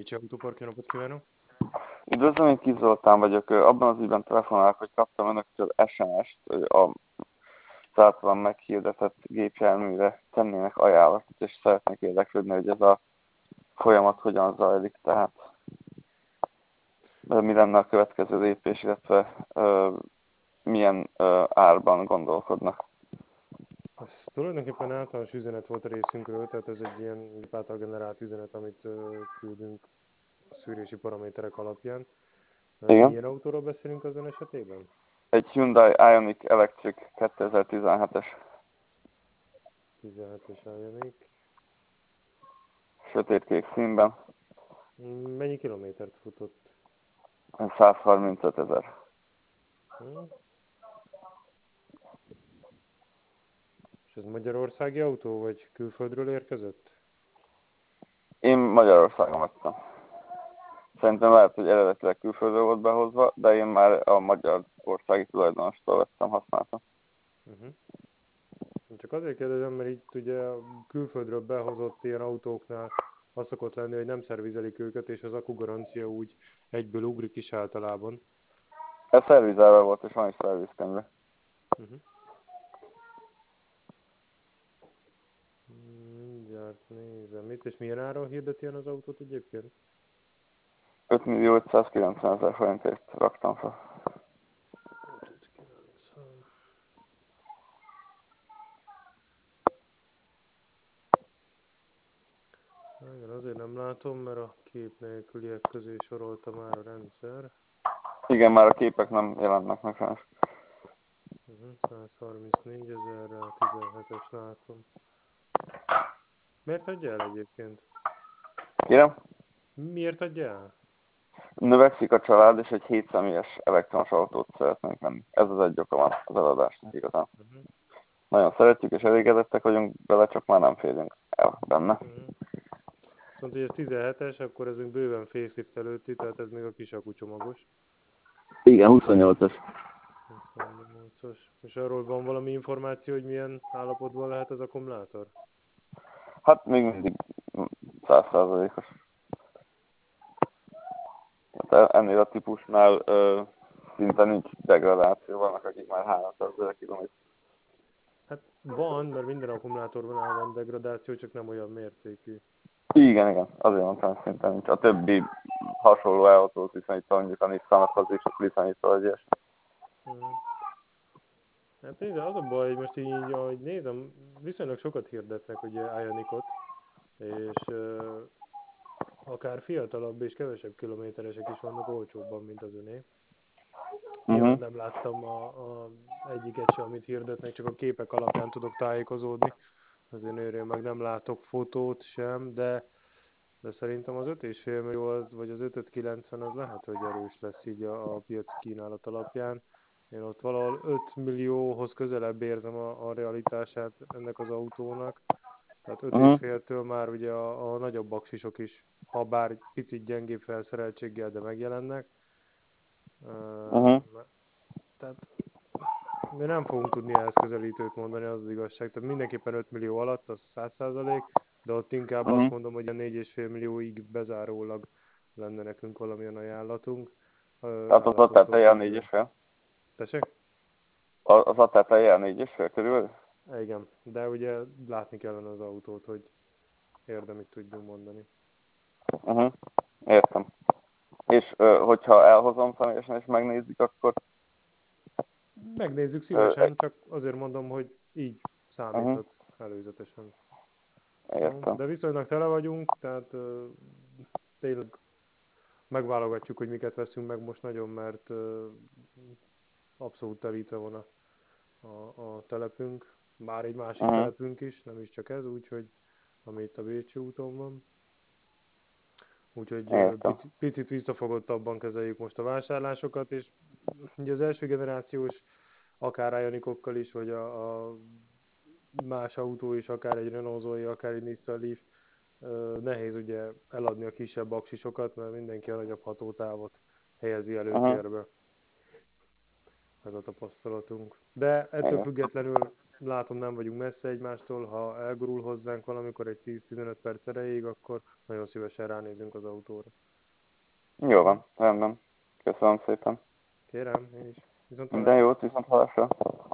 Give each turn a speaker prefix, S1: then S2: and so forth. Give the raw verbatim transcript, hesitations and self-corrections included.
S1: Bécsi Autópark, jó napot kívánok!
S2: Üdvözlöm, én Kis Zoltán vagyok. Abban az ügyben telefonálok, hogy kaptam önöktől es em est, hogy a általán meghirdetett gépjárműre tennének ajánlatot, és szeretnék érdeklődni, hogy ez a folyamat hogyan zajlik, tehát mi lenne a következő lépés, illetve uh, milyen uh, árban gondolkodnak.
S1: Ez tulajdonképpen általános üzenet volt a részünkről, tehát ez egy ilyen gép által generált üzenet, amit uh, küldünk a szűrési paraméterek alapján. Uh,
S2: Igen.
S1: milyen autóról beszélünk az ön esetében?
S2: Egy Hyundai Ioniq Electric kétezer-tizenhetes.
S1: tizenhetes Ioniq.
S2: Sötétkék színben.
S1: Mennyi kilométert futott?
S2: százharmincöt ezer.
S1: Hmm. És ez magyarországi autó, vagy külföldről érkezett?
S2: Én Magyarországon vettem. Szerintem lehet, hogy eredetileg külföldről volt behozva, de én már a magyar országi tulajdonostól vettem, használtam.
S1: Uh-huh. Csak azért kérdezem, mert itt ugye külföldről behozott ilyen autóknál az szokott lenni, hogy nem szervizelik őket, és az akkugarancia úgy egyből ugrik is általában.
S2: Ez szervizelve volt, és van is szervizkönyve.
S1: Uh-huh. Mindjárt nézem itt, és milyen áron hirdeti az autót egyébként?
S2: öt millió ötszázkilencven ezer forintért raktam fel.
S1: ötszázkilencven. Igen, azért nem látom, mert a kép nélküliek közé sorolta már a rendszer.
S2: Igen, már a képek nem jelennek meg sajnos.
S1: Uh-huh. százharmincnégy ezerrel, tizenhetes látom. Miért adja el egyébként?
S2: Kérem?
S1: Miért adja el?
S2: Növekszik a család, és egy hét személyes elektromos autót szeretnénk venni. Ez az egy oka van az eladásnak igazán.
S1: Uh-huh.
S2: Nagyon szeretjük, és elégedettek vagyunk vele, csak már nem férünk el benne.
S1: Uh-huh. Viszont, hogy ez tizenhetes, akkor ez még bőven facelift előtti, tehát ez még a kisakú csomagos.
S2: Igen, huszonnyolcas.
S1: huszonnyolcas. És arról van valami információ, hogy milyen állapotban lehet az akkumulátor?
S2: Hát még mindig száz százalékos. Ennél a típusnál ö, szinte nincs degradáció, vannak akik már háromszázezer kilométer.
S1: Hát van, mert minden akkumulátorban van degradáció, csak nem olyan mértékű.
S2: Igen, igen, azért mondtam, hogy szinte nincs. A többi hasonló autót viszonyítva, mondjuk a Nissanhoz is viszonyítva, hogy ilyesmi.
S1: Hmm. Hát nézd, az a baj, hogy most így, ahogy nézem, viszonylag sokat hirdetnek ugye Ioniqot, és uh, akár fiatalabb és kevesebb kilométeresek is vannak olcsóbban, mint az öné. Nyilván
S2: Uh-huh.
S1: nem láttam a, a egyiket se, amit hirdetnek, csak a képek alapján tudok tájékozódni. Az én őről meg nem látok fotót sem, de, de szerintem az öt és fél millió az, vagy az öt kilencven az lehet, hogy erős lesz így a, a piaci kínálat alapján. Én ott valahol öt millióhoz közelebb érzem a, a realitását ennek az autónak. Tehát öt és
S2: Uh-huh.
S1: féltől már ugye a, a nagyobb aksisok is, ha bár picit gyengébb felszereltséggel, de megjelennek. Uh,
S2: Uh-huh.
S1: tehát mi nem fogunk tudni ehhez közelítőt mondani, az az igazság. Tehát mindenképpen öt millió alatt, az száz százalék, de ott inkább azt
S2: Uh-huh.
S1: mondom, hogy a négy és fél millióig bezárólag lenne nekünk valamilyen ajánlatunk.
S2: Tehát az a
S1: Állapottól
S2: teteje a négy és
S1: függően.
S2: fél?
S1: Tessék?
S2: Az a teteje a négy és fél körül?
S1: Igen, de ugye látni kellene az autót, hogy érdemit tudjunk mondani.
S2: Uh-huh. Értem. És ö, hogyha elhozom személyesen és megnézik, akkor...
S1: Megnézzük
S2: Ö,
S1: szívesen, csak azért mondom, hogy így
S2: uh-huh.
S1: számíthat előzetesen. Jó,
S2: Értem.
S1: de viszonylag tele vagyunk, tehát uh, tényleg megválogatjuk, hogy miket veszünk meg most nagyon, mert uh, abszolút telítve van a, a, a telepünk, bár egy másik
S2: Uh-huh.
S1: telepünk is, nem is csak ez, úgyhogy ami itt a Bécsi úton van. Úgyhogy uh,
S2: Értem.
S1: picit, picit visszafogottabban kezeljük most a vásárlásokat, és ugye az első generációs akár Ioniqokkal is, vagy a, a más autó is, akár egy Renault Zoe, akár egy Nissan Leaf, uh, nehéz ugye eladni a kisebb aksisokat, mert mindenki a nagyobb hatótávot helyezi
S2: Uh-huh.
S1: előtérbe. Ez a tapasztalatunk. De ettől
S2: Igen.
S1: függetlenül látom, nem vagyunk messze egymástól, ha elgurul hozzánk valamikor egy tíz-tizenöt perc erejéig, akkor nagyon szívesen ránézünk az autóra.
S2: Jó
S1: Hm?
S2: van, rendben. Köszönöm szépen.
S1: Kérem, én is. Viszont
S2: Minden
S1: hallásra.
S2: jót, viszont hallásra.